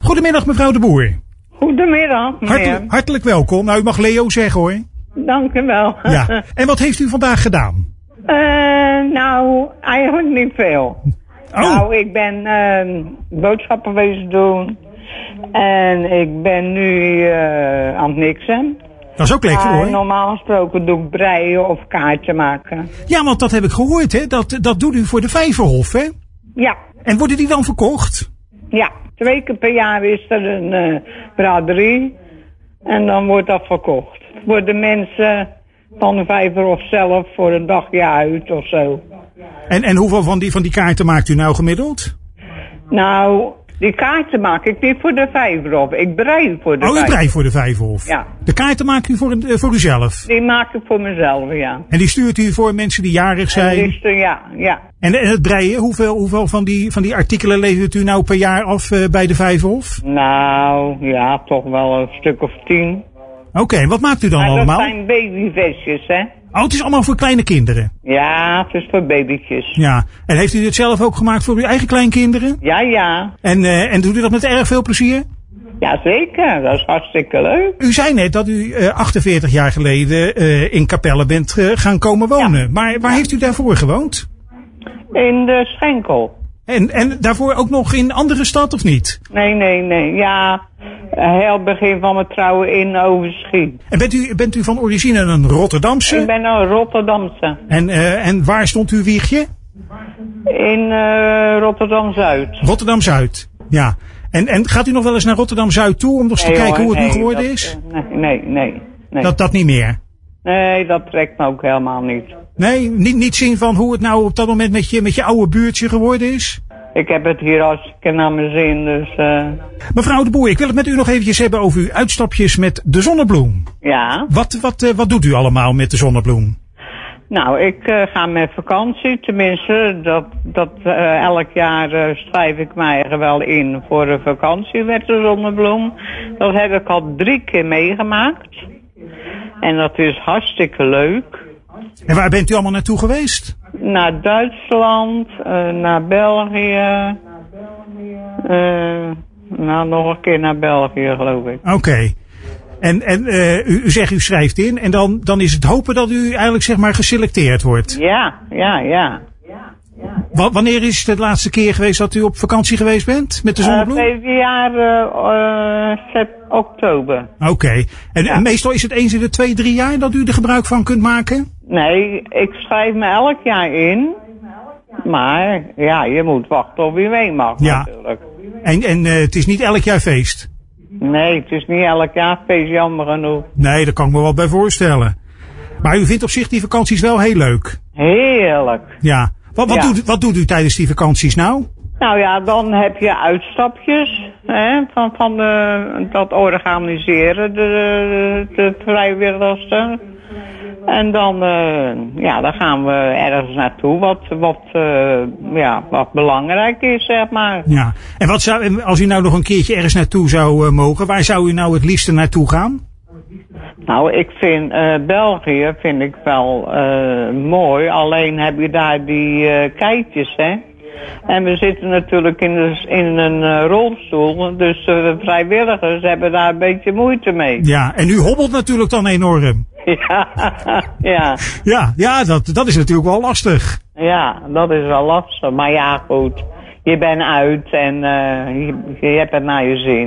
Goedemiddag, mevrouw de Boer. Goedemiddag, meneer. Hartelijk welkom. Nou, u mag Leo zeggen, hoor. Dank u wel. Ja. En wat heeft u vandaag gedaan? Nou, eigenlijk niet veel. Oh. Nou, ik ben boodschappen wezen doen. En ik ben nu aan het niksen. Dat is ook lekker, hoor. Normaal gesproken doe ik breien of kaarten maken. Ja, want dat heb ik gehoord, hè. Dat doet u voor de Vijverhof, hè? Ja. En worden die dan verkocht? Ja. 2 keer per jaar is er een braderie. En dan wordt dat verkocht. Voor de mensen van de Vijverhof zelf voor een dagje uit of zo. En hoeveel van die kaarten maakt u nou gemiddeld? Nou, die kaarten maak ik niet voor de Vijverhof. Ik brei voor de Vijverhof. Oh, u breidt voor de Vijverhof? Ja. De kaarten maakt u voor uzelf? Die maak ik voor mezelf, ja. En die stuurt u voor mensen die jarig zijn? Ja. En het breien, hoeveel van die artikelen levert u nou per jaar af bij de Vijverhof? Nou, ja, toch wel een stuk of 10. Oké, en wat maakt u dan allemaal? Dat zijn babyvestjes, hè? Oh, het is allemaal voor kleine kinderen? Ja, het is voor babytjes. Ja, en heeft u dit zelf ook gemaakt voor uw eigen kleinkinderen? Ja. En doet u dat met erg veel plezier? Ja, zeker. Dat is hartstikke leuk. U zei net dat u 48 jaar geleden in Capelle bent gaan komen wonen. Ja. Maar waar heeft u daarvoor gewoond? In de Schenkel. En daarvoor ook nog in andere stad of niet? Nee. Ja, heel begin van mijn trouwen in Overschie. En bent u van origine een Rotterdamse? Ik ben een Rotterdamse. En waar stond uw wiegje? In Rotterdam-Zuid. Rotterdam-Zuid, ja. En gaat u nog wel eens naar Rotterdam-Zuid toe om nog eens te kijken hoe het nu geworden is? Nee. Dat niet meer? Nee, dat trekt me ook helemaal niet. Nee, niet zien van hoe het nou op dat moment met je oude buurtje geworden is? Ik heb het hier hartstikke naar mijn zin, dus... Mevrouw de Boer, ik wil het met u nog eventjes hebben over uw uitstapjes met de zonnebloem. Ja. Wat doet u allemaal met de zonnebloem? Nou, ik ga met vakantie. Tenminste, dat elk jaar schrijf ik mij er wel in voor een vakantie met de zonnebloem. Dat heb ik al 3 keer meegemaakt. En dat is hartstikke leuk. En waar bent u allemaal naartoe geweest? Naar Duitsland, naar België. Nog een keer naar België, geloof ik. Oké. En u zegt u schrijft in en dan is het hopen dat u eigenlijk zeg maar geselecteerd wordt. Ja. Wanneer is het de laatste keer geweest dat u op vakantie geweest bent met de zonnebloem? 7 jaar oktober. Oké. En meestal is het eens in de 2-3 jaar dat u er gebruik van kunt maken? Nee, ik schrijf me elk jaar in. Maar ja, je moet wachten of je mee mag natuurlijk. En het is niet elk jaar feest? Nee, het is niet elk jaar feest, jammer genoeg. Nee, daar kan ik me wel bij voorstellen. Maar u vindt op zich die vakanties wel heel leuk? Heerlijk. Ja. Wat doet u tijdens die vakanties nou? Nou ja, dan heb je uitstapjes hè, van dat organiseren, de vrijwilligers. En dan gaan we ergens naartoe wat belangrijk is, zeg maar. Ja. En als u nou nog een keertje ergens naartoe zou mogen, waar zou u nou het liefste naartoe gaan? Nou, ik vind België vind ik wel mooi. Alleen heb je daar die keitjes, hè. En we zitten natuurlijk in een rolstoel. Dus de vrijwilligers hebben daar een beetje moeite mee. Ja, en u hobbelt natuurlijk dan enorm. Ja, dat is natuurlijk wel lastig. Ja, dat is wel lastig. Maar ja, goed. Je bent uit en je hebt het naar je zin.